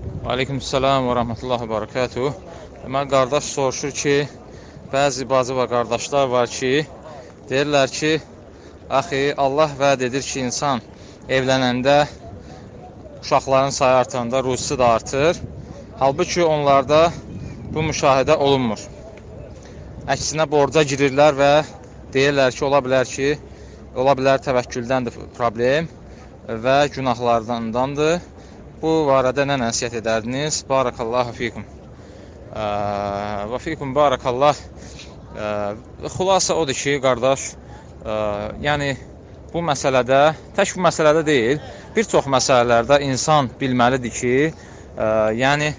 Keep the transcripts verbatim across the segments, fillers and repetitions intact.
Aleykümselam və rəhmətullahi və barakatuh. Deməli, qardaş soruşur ki, bəzi bacı və qardaşlar var ki, deyirlər ki, axı, Allah vəd edir ki, insan evlənəndə uşaqların sayı artanda ruzisi də artır. Halbuki onlarda bu müşahidə olunmur. Əksinə borca girirlər və deyirlər ki, ola bilər ki, ola bilər təvəkküldəndir problem və günahlardandandır. Bu barədə nə nəsiyyət edərdiniz? Barakallahu fikum. Və fikum barakallah. Xulasa odur ki, qardaş, yəni bu məsələdə, tək bu məsələdə deyil, bir çox məsələlərdə insan bilməlidir ki, yəni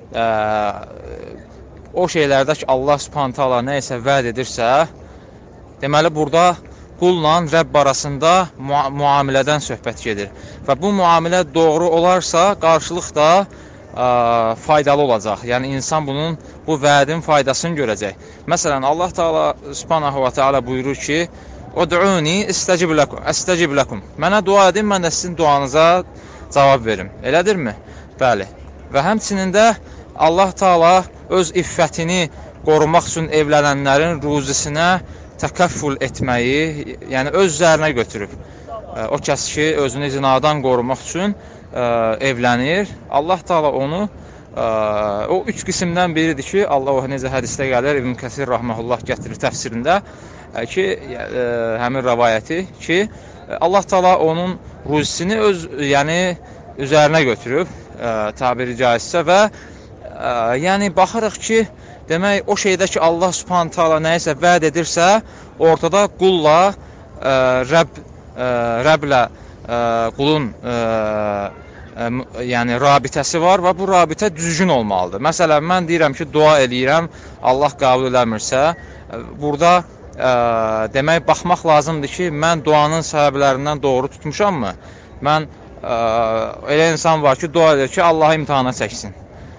o şeylərdə ki, Allah subhanahu taala nə isə vəd edirsə, deməli, burada qulla Rəbb arasında müamilədən söhbət gedir. Və bu müamilə doğru olarsa, qarşılıq da ə, faydalı olacaq. Yəni, insan bunun, bu vədin faydasını görəcək. Məsələn, Allah Teala subhanahu wa ta'ala buyurur ki, Ud'uni istəcib ləkum, əstəcib ləkum. Mənə dua edin, mən də sizin duanıza cavab verim. Elədirmi? Bəli. Və həmçinin də Allah Teala öz iffətini qorumaq üçün evlənənlərin ruzisinə təkəffül etməyi, yəni öz üzərinə götürüb. O kəs ki, özünü zinadan qorumaq üçün evlənir. Allah Teala onu, o üç qismdən biridir ki, Allah o necə hədisdə gəlir, İbn Kəsir rahmehullah gətirir təfsirində ki, həmin rəvayəti ki, Allah Teala onun ruzisini öz, yəni üzərinə götürüb, tabiri caizsə və yəni baxırıq ki, demək, o şeydə ki, Allah subhanahu taala nəyisə vəd edirsə, ortada qulla, ə, Rəbb, ə, Rəbblə ə, qulun ə, ə, yəni rabitəsi var və bu rabitə düzgün olmalıdır. Məsələn, mən deyirəm ki, dua eləyirəm, Allah qəbul eləmirsə, burada ə, demək, baxmaq lazımdır ki, mən duanın səbəblərindən doğru tutmuşammı? Mən ə, elə insan var ki, dua edir ki, Allahı imtihana çəksin.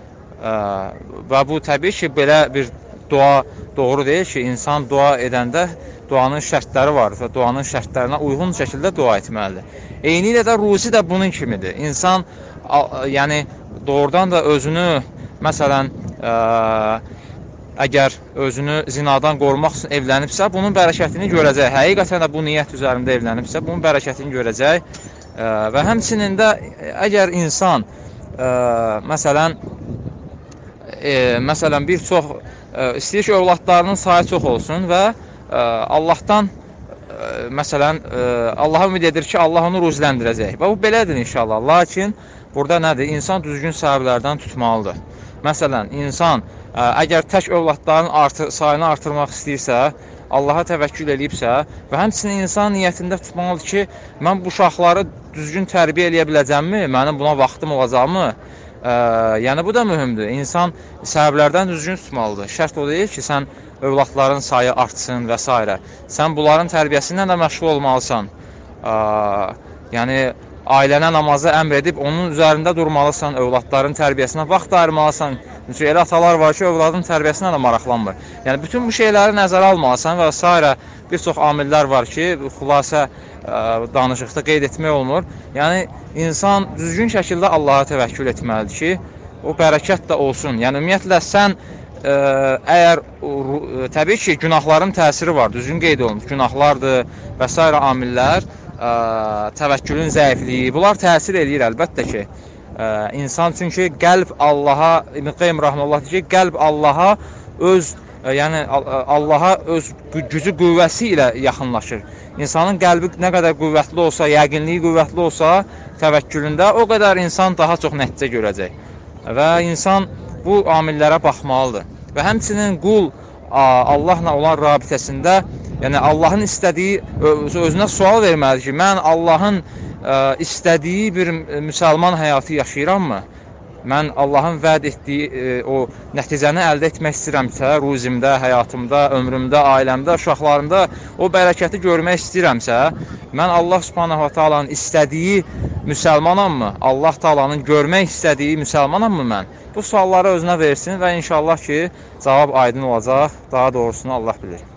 Və bu təbii ki, belə bir dua doğru deyil ki, insan dua edəndə duanın şərtləri var və duanın şərtlərinə uyğun şəkildə dua etməlidir. Eyni ilə də ruzi də bunun kimidir. İnsan, yəni doğrudan da özünü, məsələn, ə, əgər özünü zinadan qorumaq üçün evlənibsə, bunun bərəkətini görəcək. Həqiqətən də bu niyyət üzərində evlənibsə, bunun bərəkətini görəcək. Ə, və həmçinin də əgər insan, ə, məsələn, E, məsələn, bir çox e, istəyir ki, övladlarının sayı çox olsun və e, Allahdan, e, məsələn, e, Allaha ümid edir ki, Allah onu ruziləndirəcək. Və bu belədir inşallah. Lakin, burada nədir? İnsan düzgün səbəblərdən tutmalıdır. Məsələn, insan e, əgər tək övladların artır, sayını artırmaq istəyirsə, Allaha təvəkkül edibsə və həmçinin insan niyyətində tutmalıdır ki, mən bu uşaqları düzgün tərbiyə eləyə biləcəmmi? Mənim buna vaxtım olacaqmı? Ə, yəni bu da mühümdür. İnsan səbəblərdən düzgün tutmalıdır. Şərt o deyil ki, sən övladların sayı artsın və s. Sən bunların tərbiyəsindən də məşğul olmalısan. Ə, yəni ailənə namazı əmr edib onun üzərində durmalısan, övladların tərbiyəsinə vaxt ayırmalısan. Çünki elə atalar var ki, övladın tərbiyəsinə də maraqlanmır. Yəni bütün bu şeyləri nəzərə almalısan və s. Bir çox amillər var ki, xülasə ə, danışıqda qeyd etmək olmur. Yəni insan düzgün şəkildə Allaha təvəkkül etməlidir ki, o bərəkət də olsun. Yəni ümumiyyətlə sən ə, əgər ə, təbii ki, günahların təsiri var, düzgün qeyd olunmuş. Günahlardır və s. amillər, ə, təvəkkülün zəifliyi, bunlar təsir eləyir əlbəttə ki. Ə, insan çünki qəlb Allaha, İbn Qayyim rahmehullah deyir ki, qəlb Allaha öz yəni Allaha öz gücü, qüvvəsi ilə yaxınlaşır. İnsanın qəlbi nə qədər qüvvətli olsa, yəqinliyi qüvvətli olsa, təvəkkülündə o qədər insan daha çox nəticə görəcək. Və insan bu amillərə baxmalıdır. Və həmçinin qul Allahla olan rabitəsində, yəni Allahın istədiyi, özünə sual verməlidir ki, mən Allahın istədiyi bir müsəlman həyatı yaşayırammı? Mən Allahın vəd etdiyi e, o nəticəni əldə etmək istəyirəmsə, ruzimdə, həyatımda, ömrümdə, ailəmdə, uşaqlarımda o bərəkəti görmək istəyirəmsə, mən Allah subhanahu wa ta'alanın istədiyi müsəlmanammı? Allah ta'alanın görmək istədiyi müsəlmanammı mən? Bu sualları özünə versin və inşallah ki, cavab aydın olacaq, daha doğrusunu Allah bilir.